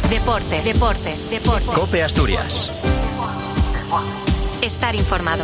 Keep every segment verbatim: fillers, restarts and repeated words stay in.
Deportes, deportes, deportes. COPE Asturias. Estar informado.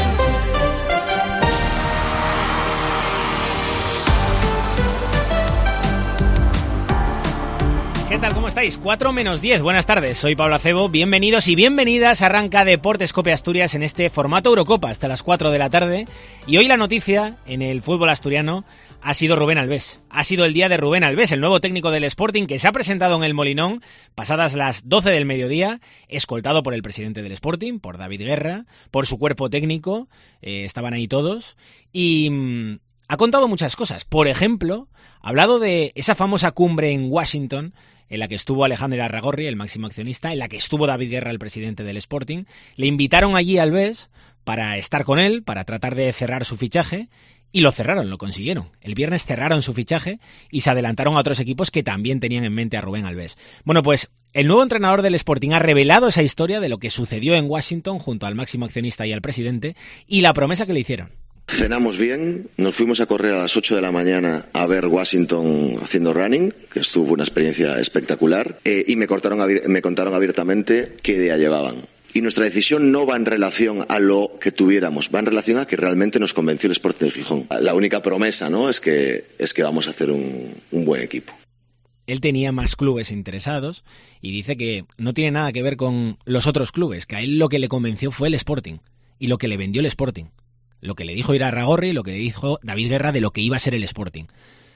¿Qué tal? ¿Cómo estáis? cuatro menos diez. Buenas tardes, soy Pablo Acebo. Bienvenidos y bienvenidas. Arranca Deportes COPE Asturias en este formato Eurocopa hasta las cuatro de la tarde. Y hoy la noticia en el fútbol asturiano ha sido Rubén Albés. Ha sido el día de Rubén Albés, el nuevo técnico del Sporting, que se ha presentado en el Molinón pasadas las doce del mediodía, escoltado por el presidente del Sporting, por David Guerra, por su cuerpo técnico. Eh, estaban ahí todos. Y mmm, ha contado muchas cosas. Por ejemplo, ha hablado de esa famosa cumbre en Washington, en la que estuvo Alejandro Irarrágorri, el máximo accionista, en la que estuvo David Guerra, el presidente del Sporting. Le invitaron allí a Albés para estar con él, para tratar de cerrar su fichaje, y lo cerraron, lo consiguieron. El viernes cerraron su fichaje y se adelantaron a otros equipos que también tenían en mente a Rubén Albés. Bueno, pues el nuevo entrenador del Sporting ha revelado esa historia de lo que sucedió en Washington junto al máximo accionista y al presidente, y la promesa que le hicieron. Cenamos bien, nos fuimos a correr a las ocho de la mañana a ver Washington haciendo running, que estuvo una experiencia espectacular, eh, y me, cortaron, me contaron abiertamente qué idea llevaban. Y nuestra decisión no va en relación a lo que tuviéramos, va en relación a que realmente nos convenció el Sporting de Gijón. La única promesa, ¿no?, es que, es que vamos a hacer un, un buen equipo. Él tenía más clubes interesados y dice que no tiene nada que ver con los otros clubes, que a él lo que le convenció fue el Sporting y lo que le vendió el Sporting. Lo que le dijo Irarrágorri, lo que le dijo David Guerra de lo que iba a ser el Sporting.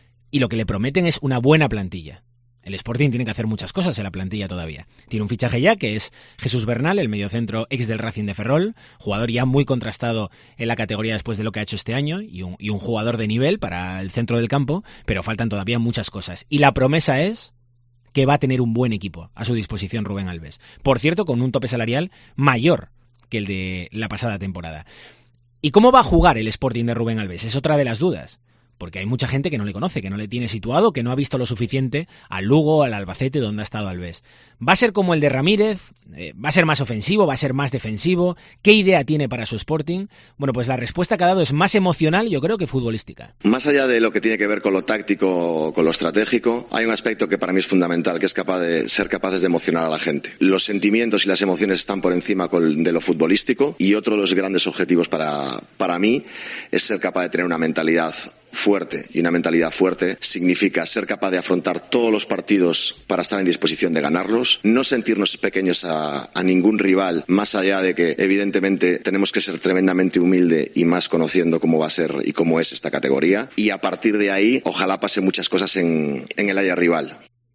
Y lo que le prometen es una buena plantilla. El Sporting tiene que hacer muchas cosas en la plantilla todavía. Tiene un fichaje ya, que es Jesús Bernal, el mediocentro ex del Racing de Ferrol, jugador ya muy contrastado en la categoría después de lo que ha hecho este año, y un, y un jugador de nivel para el centro del campo, pero faltan todavía muchas cosas. Y la promesa es que va a tener un buen equipo a su disposición Rubén Albés. Por cierto, con un tope salarial mayor que el de la pasada temporada. ¿Y cómo va a jugar el Sporting de Rubén Albés? Es otra de las dudas, porque hay mucha gente que no le conoce, que no le tiene situado, que no ha visto lo suficiente al Lugo, al Albacete, donde ha estado Albés. ¿Va a ser como el de Ramírez? Eh, ¿Va a ser más ofensivo? ¿Va a ser más defensivo? ¿Qué idea tiene para su Sporting? Bueno, pues la respuesta que ha dado es más emocional, yo creo, que futbolística. Más allá de lo que tiene que ver con lo táctico, con lo estratégico, hay un aspecto que para mí es fundamental, que es capaz de ser capaces de emocionar a la gente. Los sentimientos y las emociones están por encima de lo futbolístico, y otro de los grandes objetivos para, para mí es ser capaz de tener una mentalidad fuerte, y una mentalidad fuerte significa ser capaz de afrontar todos los partidos para estar en disposición de ganarlos, no sentirnos pequeños a, a ningún rival, más allá de que evidentemente tenemos que ser tremendamente humilde, y más conociendo cómo va a ser y cómo es esta categoría, y a partir de ahí ojalá pasen muchas cosas en, en el área rival.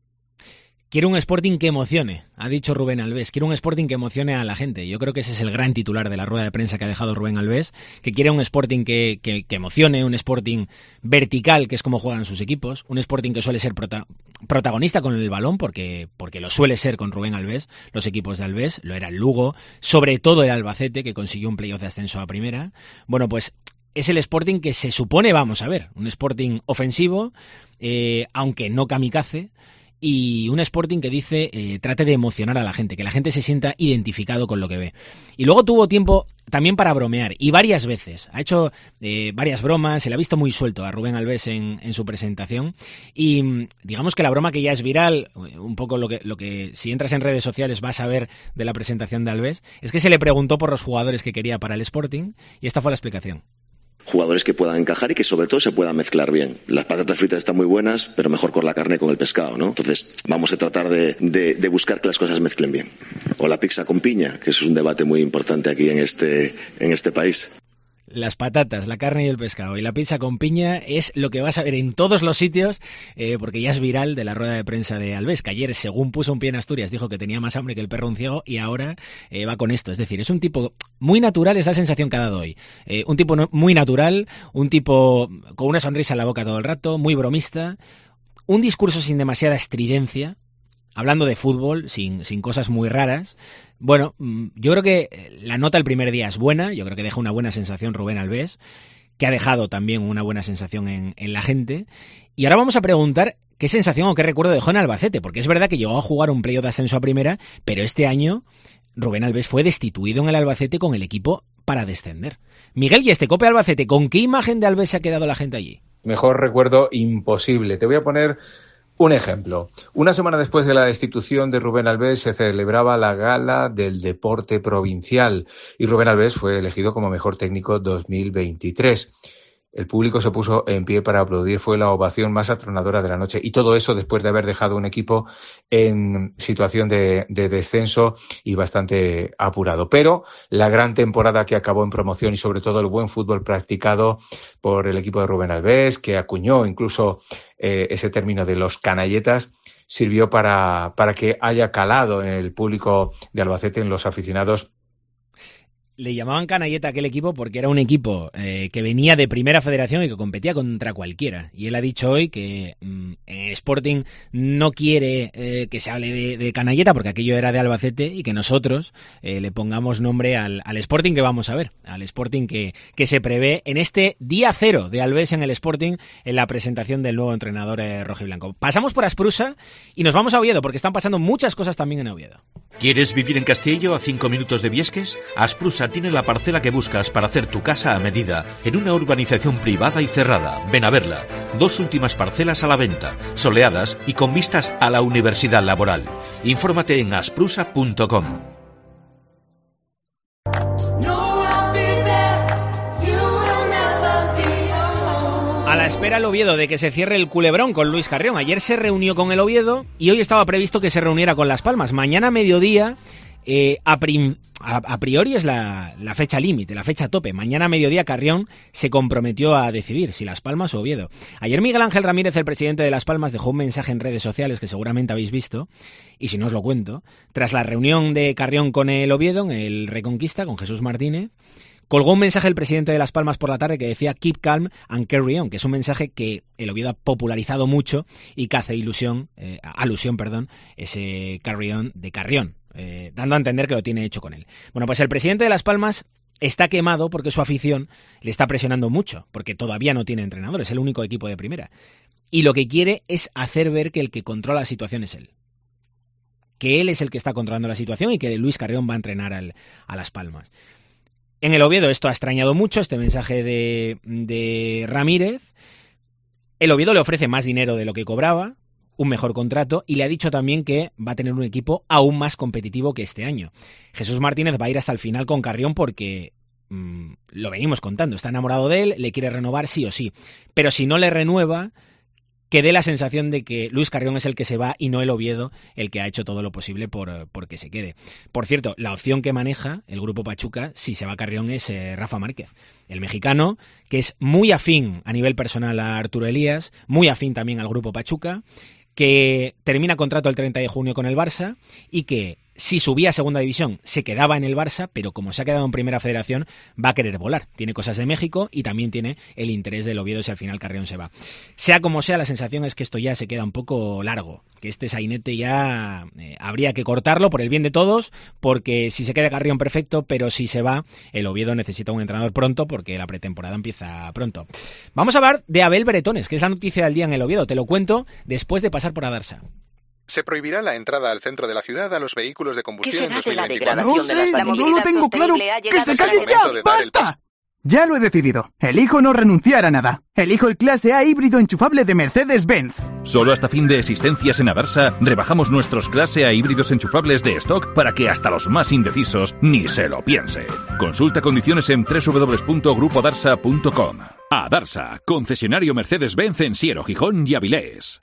Quiero un Sporting que emocione, ha dicho Rubén Albés. Quiero un Sporting que emocione a la gente. Yo creo que ese es el gran titular de la rueda de prensa que ha dejado Rubén Albés, que quiere un Sporting que, que, que emocione, un Sporting vertical, que es como juegan sus equipos, un Sporting que suele ser prota- protagonista con el balón, porque, porque lo suele ser con Rubén Albés, los equipos de Albés, lo era el Lugo, sobre todo el Albacete, que consiguió un playoff de ascenso a primera. Bueno, pues es el Sporting que se supone vamos a ver, un Sporting ofensivo, eh, aunque no kamikaze, y un Sporting que dice eh, trate de emocionar a la gente, que la gente se sienta identificado con lo que ve. Y luego tuvo tiempo también para bromear, y varias veces. Ha hecho eh, varias bromas, se le ha visto muy suelto a Rubén Albés en, en su presentación, y digamos que la broma que ya es viral, un poco lo que, lo que si entras en redes sociales vas a ver de la presentación de Albés, es que se le preguntó por los jugadores que quería para el Sporting, y esta fue la explicación. Jugadores que puedan encajar y que sobre todo se puedan mezclar bien. Las patatas fritas están muy buenas, pero mejor con la carne y con el pescado, ¿no? Entonces vamos a tratar de, de, de buscar que las cosas mezclen bien. O la pizza con piña, que es un debate muy importante aquí en este, en este país. Las patatas, la carne y el pescado y la pizza con piña es lo que vas a ver en todos los sitios, eh, porque ya es viral de la rueda de prensa de Albés, que ayer, según puso un pie en Asturias, dijo que tenía más hambre que el perro un ciego, y ahora eh, va con esto. Es decir, es un tipo muy natural, es la sensación que ha dado hoy. Eh, un tipo no, muy natural, un tipo con una sonrisa en la boca todo el rato, muy bromista, un discurso sin demasiada estridencia, hablando de fútbol, sin, sin cosas muy raras. Bueno, yo creo que la nota el primer día es buena, yo creo que deja una buena sensación Rubén Albés, que ha dejado también una buena sensación en, en la gente. Y ahora vamos a preguntar qué sensación o qué recuerdo dejó en Albacete, porque es verdad que llegó a jugar un playoff de ascenso a primera, pero este año Rubén Albés fue destituido en el Albacete con el equipo para descender. Miguel, y este COPE Albacete, ¿con qué imagen de Albés se ha quedado la gente allí? Mejor recuerdo imposible. Te voy a poner Un ejemplo. Una semana después de la destitución de Rubén Albés se celebraba la Gala del Deporte Provincial y Rubén Albés fue elegido como mejor técnico dos mil veintitrés. El público se puso en pie para aplaudir, fue la ovación más atronadora de la noche. Y todo eso después de haber dejado un equipo en situación de, de descenso y bastante apurado. Pero la gran temporada que acabó en promoción y sobre todo el buen fútbol practicado por el equipo de Rubén Albés, que acuñó incluso eh, ese término de los canalletas, sirvió para, para que haya calado en el público de Albacete, en los aficionados. Le llamaban canalleta a aquel equipo porque era un equipo eh, que venía de Primera Federación y que competía contra cualquiera. Y él ha dicho hoy que mmm, en Sporting no quiere eh, que se hable de, de canalleta porque aquello era de Albacete y que nosotros eh, le pongamos nombre al, al Sporting que vamos a ver. Al Sporting que, que se prevé en este día cero de Albés en el Sporting en la presentación del nuevo entrenador eh, rojiblanco. Pasamos por Asprusa y nos vamos a Oviedo porque están pasando muchas cosas también en Oviedo. ¿Quieres vivir en Castillo a cinco minutos de Viesques? Asprusa tiene la parcela que buscas para hacer tu casa a medida en una urbanización privada y cerrada. Ven a verla. Dos últimas parcelas a la venta, soleadas y con vistas a la universidad laboral. Infórmate en asprusa punto com. A la espera el Oviedo de que se cierre el culebrón con Luis Carrión. Ayer se reunió con el Oviedo y hoy estaba previsto que se reuniera con Las Palmas. Mañana a mediodía, eh, a, prim, a, a priori es la, la fecha límite, la fecha tope. Mañana a mediodía Carrión se comprometió a decidir si Las Palmas o Oviedo. Ayer Miguel Ángel Ramírez, el presidente de Las Palmas, dejó un mensaje en redes sociales que seguramente habéis visto, y si no os lo cuento. Tras la reunión de Carrión con el Oviedo en el Reconquista, con Jesús Martínez, colgó un mensaje el presidente de Las Palmas por la tarde que decía "Keep calm and carry on", que es un mensaje que el Oviedo ha popularizado mucho y que hace ilusión, eh, alusión, perdón, ese carry on de Carrión, eh, dando a entender que lo tiene hecho con él. Bueno, pues el presidente de Las Palmas está quemado porque su afición le está presionando mucho, porque todavía no tiene entrenador, es el único equipo de primera. Y lo que quiere es hacer ver que el que controla la situación es él. Que él es el que está controlando la situación y que Luis Carrión va a entrenar al, a Las Palmas. En el Oviedo esto ha extrañado mucho, este mensaje de, de Ramírez. El Oviedo le ofrece más dinero de lo que cobraba, un mejor contrato, y le ha dicho también que va a tener un equipo aún más competitivo que este año. Jesús Martínez va a ir hasta el final con Carrión porque, mmm, lo venimos contando, está enamorado de él, le quiere renovar sí o sí. Pero si no le renueva, que dé la sensación de que Luis Carrión es el que se va y no el Oviedo el que ha hecho todo lo posible por, por que se quede. Por cierto, la opción que maneja el Grupo Pachuca, si se va Carrión, es eh, Rafa Márquez, el mexicano, que es muy afín a nivel personal a Arturo Elías, muy afín también al Grupo Pachuca, que termina contrato el treinta de junio con el Barça y que si subía a segunda división se quedaba en el Barça, pero como se ha quedado en primera federación va a querer volar. Tiene cosas de México y también tiene el interés del Oviedo si al final Carrión se va. Sea como sea, la sensación es que esto ya se queda un poco largo, que este sainete ya eh, habría que cortarlo por el bien de todos, porque si se queda Carrión perfecto, pero si se va, el Oviedo necesita un entrenador pronto porque la pretemporada empieza pronto. Vamos a hablar de Abel Bretones, que es la noticia del día en el Oviedo. Te lo cuento después de pasar por Adarsa. Se prohibirá la entrada al centro de la ciudad a los vehículos de combustión en ¿Qué será de la dos mil veinticuatro. degradación de las No sé, no lo tengo claro. ¡Que se calle Es ya! momento de dar el ¡Basta! Ya lo he decidido. Elijo no renunciar a nada. Elijo el clase A híbrido enchufable de Mercedes-Benz. Solo hasta fin de existencias en Adarsa rebajamos nuestros clase A híbridos enchufables de stock para que hasta los más indecisos ni se lo piense. Consulta condiciones en doble u doble u doble u punto grupo darsa punto com. Adarsa, concesionario Mercedes-Benz en Siero, Gijón y Avilés.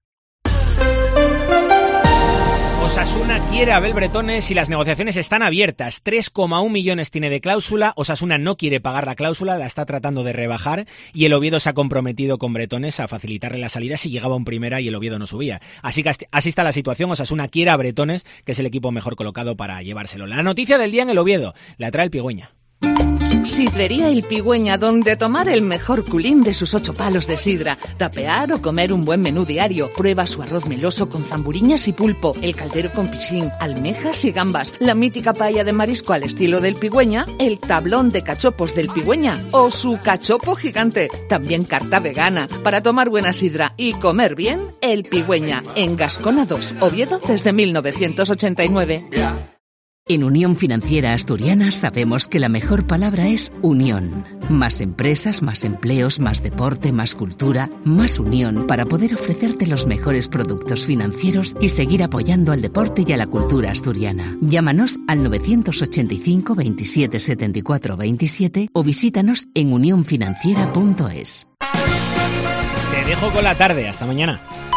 Osasuna quiere a Abel Bretones y las negociaciones están abiertas. tres coma uno millones tiene de cláusula. Osasuna no quiere pagar la cláusula, la está tratando de rebajar y el Oviedo se ha comprometido con Bretones a facilitarle la salida si llegaba un primera y el Oviedo no subía. Así que así está la situación. Osasuna quiere a Bretones, que es el equipo mejor colocado para llevárselo. La noticia del día en el Oviedo la trae el Pigüeña. Sidrería El Pigüeña, donde tomar el mejor culín de sus ocho palos de sidra, tapear o comer un buen menú diario. Prueba su arroz meloso con zamburiñas y pulpo, el caldero con piscín, almejas y gambas, la mítica paella de marisco al estilo del Pigüeña, el tablón de cachopos del Pigüeña o su cachopo gigante. También carta vegana. Para tomar buena sidra y comer bien, El Pigüeña, en Gascona dos, Oviedo, desde mil novecientos ochenta y nueve. En Unión Financiera Asturiana sabemos que la mejor palabra es unión. Más empresas, más empleos, más deporte, más cultura, más unión para poder ofrecerte los mejores productos financieros y seguir apoyando al deporte y a la cultura asturiana. Llámanos al novecientos ochenta y cinco veintisiete setenta y cuatro veintisiete o visítanos en unión financiera punto es. Te dejo con la tarde. Hasta mañana.